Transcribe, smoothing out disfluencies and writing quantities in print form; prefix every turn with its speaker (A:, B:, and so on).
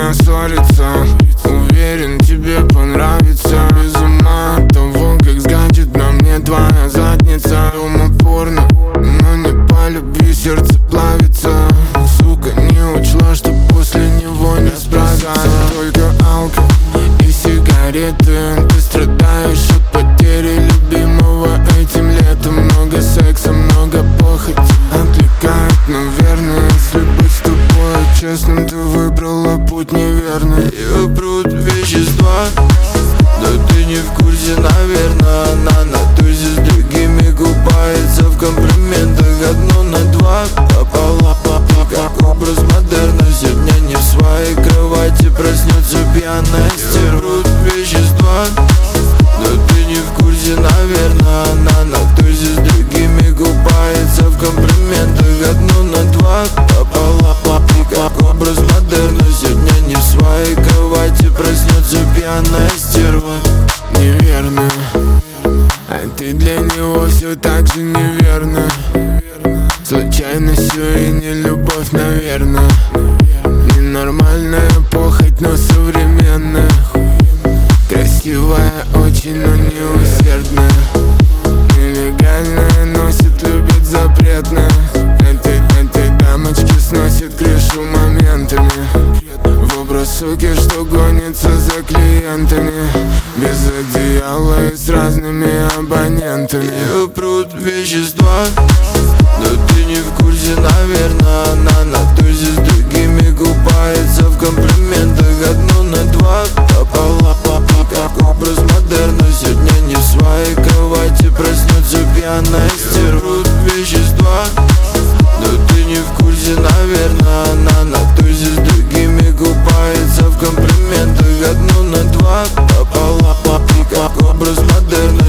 A: время ссориться. Уверен, тебе понравится. Без ума от того, как сгадит на мне твоя задница. Дома порно, но не по любви сердце плавится. Сука не учла, что после него не справится. Только алкоголь и сигареты. Ты страдаешь от потери любимого этим летом. Много секса, много похоти отвлекает, наверное. Если быть с тобой честным, ты выбрала путь неверный. Ее прут вещества, но ты не в курсе, наверное. Она на тузе с другими купается в комплиментах одно на два пополам. Как образ модерна, сегодня не в своей кровати проснется пьяная стерва. Прут вещества, но ты не в курсе, наверное. Она на тузе с другими купается в комплиментах одно на два пополам. Как образ модерна, сегодня не в своей кровати проснется пьяная стерва. Неверно, а ты для него все так же неверно. Случайностью и не любовь, наверное. Ненормальная похоть, но современная. Красивая очень, но не усердная. Нелегальная, носит, любит запретная. Этой дамочки сносит крышу моментами. В образ суки, что гонится за клиентами. Без одеяла и с разными абонентами. Ее прут вещества, но ты не в курсе, наверное. Она на тузе с другими купается в комплиментах одно на два пополам. Как образ модерна, сегодня не в своей кровати проснется пьяная стерва. Прут вещества, но ты не в курсе, наверное. Она на тузе с другими купается в комплиментах одно на два пополам. Как образ модерна,